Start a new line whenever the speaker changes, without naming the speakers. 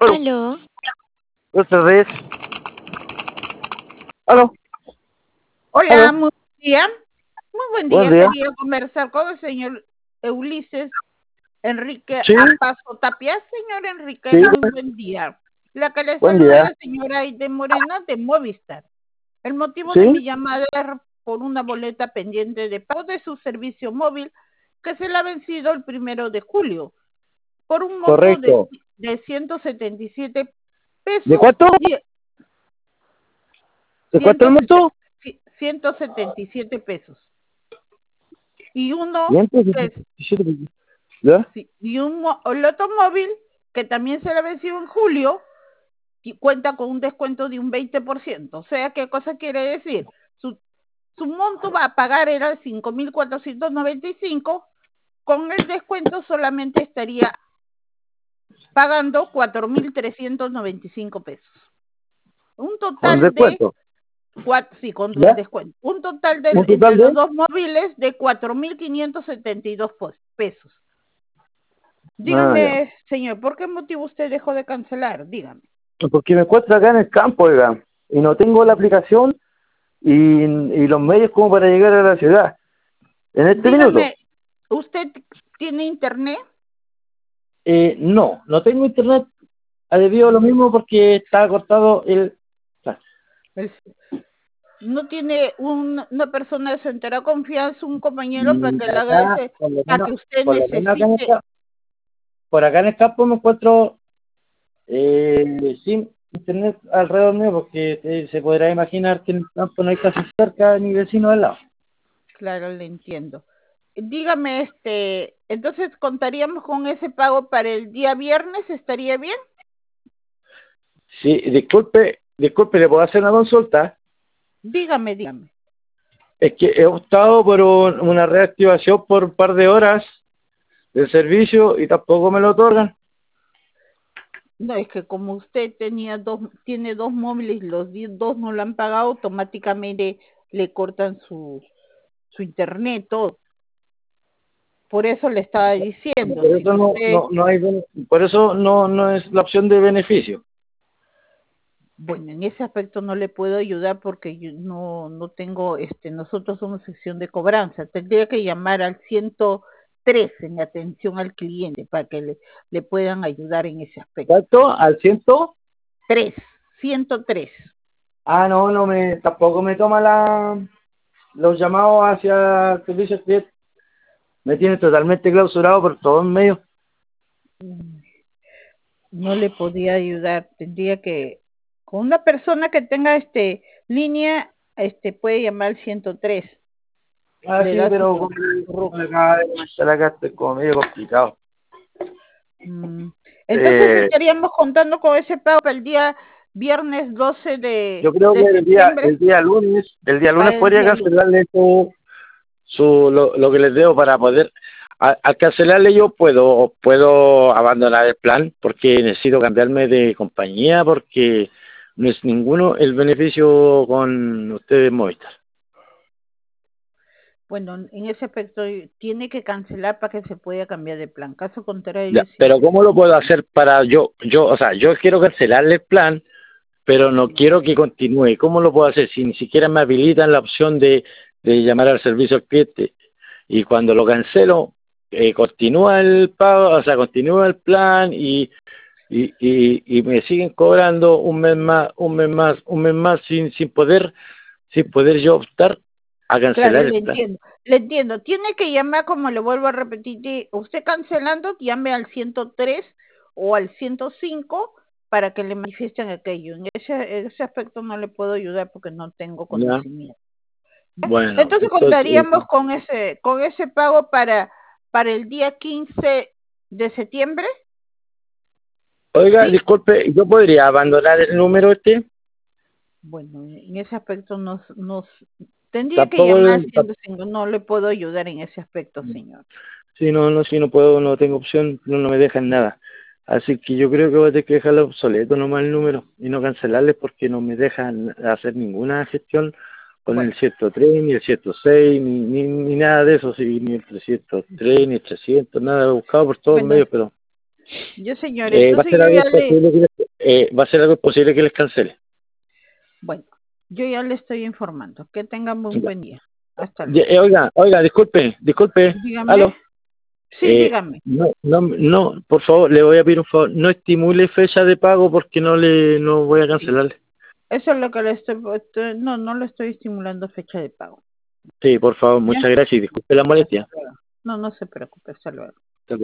Aló,
Aló,
otra vez. Aló,
Hola,
aló,
muy buen día. Muy buen
buen
día.
día.
Quería conversar con el señor Ulises Enrique
Sí,
Apazo Tapia. Señor Enrique,
sí,
muy buen día. La que le
buen
saluda
día.
la señora Aide Morena de Movistar. El motivo de
Sí,
mi llamada es por una boleta pendiente de pago de su servicio móvil que se le ha vencido el 1 de julio por un monto
correcto.
de 177
¿De
pesos.
cuánto? ¿De cuánto el monto?
177 pesos. Y uno que es
177 pesos. ¿Ya?
sí, y el automóvil que también se le venció en julio y cuenta con un descuento de un 20%. O sea, ¿qué cosa quiere decir? Su monto va a pagar era 5.495, con el descuento solamente estaría pagando 4.395 pesos. Un
Con
total de
descuento.
sí, con el
¿Ya?
descuento. Un total
¿Un
entre
total
los
de?
dos móviles de 4.572 pesos.
Ah, ya.
Dígame, señor, ¿por qué motivo usted dejó de cancelar? Dígame.
Porque me encuentro acá en el campo, oiga, y no tengo la aplicación y los medios como para llegar a la ciudad. En este minuto.
Dígame, ¿usted tiene internet?
No tengo internet. Ha debido lo mismo porque está cortado el...
¿No tiene una persona de su entera confianza, un compañero para que le haga
Acá,
para que usted
por lo menos acá
necesite?
por acá en el campo me encuentro sin internet alrededor mío, porque se podrá imaginar que en el campo no hay casa cerca ni vecinos al lado.
Claro, le entiendo. Dígame, entonces contaríamos con ese pago para el día viernes, ¿estaría bien?
Sí, disculpe, ¿le puedo hacer una consulta?
Dígame.
Es que he optado por una reactivación por un par de horas del servicio y tampoco me lo otorgan.
No, es que como usted tiene dos móviles y los dos no lo han pagado, automáticamente le cortan su internet, todo. Por eso le estaba diciendo,
Por
si
eso
usted,
por eso no es la opción de beneficio.
bueno, en ese aspecto no le puedo ayudar porque yo no tengo, nosotros somos sección de cobranza, tendría que llamar al 103 en atención al cliente para que le puedan ayudar en ese aspecto.
¿Cuánto? ¿Al ciento?
103.
Tampoco me toma los llamados hacia el servicio al cliente. Me tiene totalmente clausurado por todos medios.
No le podía ayudar, tendría que, con una persona que tenga línea, puede llamar al 103.
Ah,
Le
sí,
da
pero
su
acá de comentar acá estoy como medio complicado.
Entonces estaríamos contando con ese pago para el día viernes 12
Yo creo que
de septiembre.
el día lunes
Para el
podría
día lunes.
cancelarle lo que les debo para poder, al cancelarle yo puedo abandonar el plan porque necesito cambiarme de compañía porque no es ninguno el beneficio con ustedes Movistar.
Bueno, en ese aspecto tiene que cancelar para que se pueda cambiar de plan. Caso
Ya,
contrario, sí.
pero ¿cómo lo puedo hacer para o sea, yo quiero cancelarle el plan, pero no quiero que continúe? ¿Cómo lo puedo hacer si ni siquiera me habilitan la opción de llamar al servicio al cliente? Y cuando lo cancelo, continúa el pago, o sea, continúa el plan y me siguen cobrando un mes más, un mes más sin poder yo optar a
Claro,
cancelar el plan.
le entiendo. Tiene que llamar, como le vuelvo a repetir, usted cancelando, llame al 103 o al 105 para que le manifiesten aquello. En ese aspecto no le puedo ayudar porque no tengo
¿Ya?
conocimiento.
Bueno,
Entonces
entonces,
contaríamos con ese pago para el día 15 de septiembre.
oiga,
¿Sí?
disculpe, ¿yo podría abandonar el número este?
Bueno, en ese aspecto tendría que
Tampoco,
llamar siendo single, no le puedo ayudar en ese aspecto, señor.
si no puedo, no tengo opción, no me dejan nada. Así que yo creo que voy a tener que dejarlo obsoleto nomás el número y no cancelarles porque no me dejan hacer ninguna gestión con
Bueno,
el 103, ni el 106, ni nada de eso, sí, ni el 303, ni el 300, nada, he buscado por todos
bueno,
medios, pero
yo señor,
va a
entonces
ser
yo
algo
ya le,
imposible. va a ser algo posible que les cancele.
Bueno, yo ya le estoy informando. Que tengan un
Ya.
buen día. Hasta luego.
Oiga, disculpe,
Dígame.
aló.
Sí, dígame.
No, por favor, le voy a pedir un favor, no estimule fecha de pago porque no voy a
Sí.
cancelarle.
Eso es lo que le no le estoy estimulando fecha de pago.
Sí, por favor,
¿Ya?
muchas gracias y disculpe la
Hasta
molestia.
luego. No se preocupe, hasta luego.